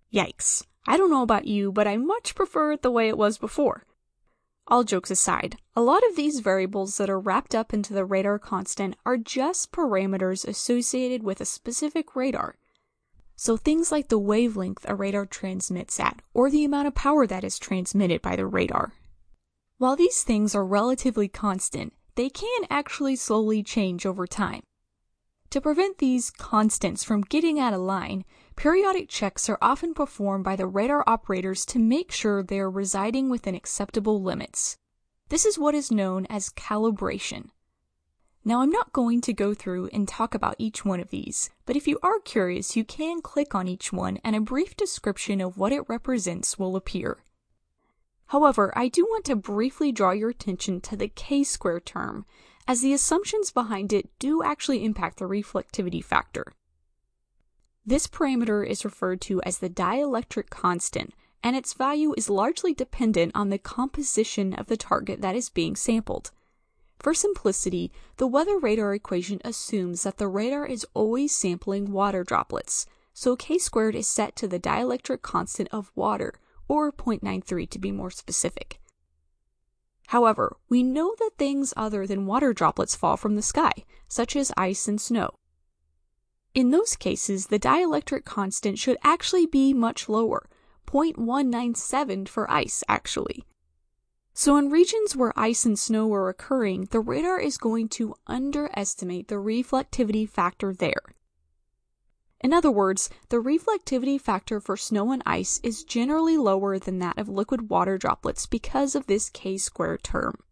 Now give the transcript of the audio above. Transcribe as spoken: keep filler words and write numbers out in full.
Yikes. I don't know about you, but I much prefer it the way it was before. All jokes aside, a lot of these variables that are wrapped up into the radar constant are just parameters associated with a specific radar. So things like the wavelength a radar transmits at, or the amount of power that is transmitted by the radar. While these things are relatively constant, they can actually slowly change over time. To prevent these constants from getting out of line, periodic checks are often performed by the radar operators to make sure they are residing within acceptable limits. This is what is known as calibration. Now, I'm not going to go through and talk about each one of these, but if you are curious, you can click on each one and a brief description of what it represents will appear. However, I do want to briefly draw your attention to the K-square term, as the assumptions behind it do actually impact the reflectivity factor. This parameter is referred to as the dielectric constant, and its value is largely dependent on the composition of the target that is being sampled. For simplicity, the weather radar equation assumes that the radar is always sampling water droplets, so K squared is set to the dielectric constant of water, or zero point nine three to be more specific. However, we know that things other than water droplets fall from the sky, such as ice and snow. In those cases, the dielectric constant should actually be much lower, zero point one nine seven for ice actually. So in regions where ice and snow are occurring, the radar is going to underestimate the reflectivity factor there. In other words, the reflectivity factor for snow and ice is generally lower than that of liquid water droplets because of this K-square term.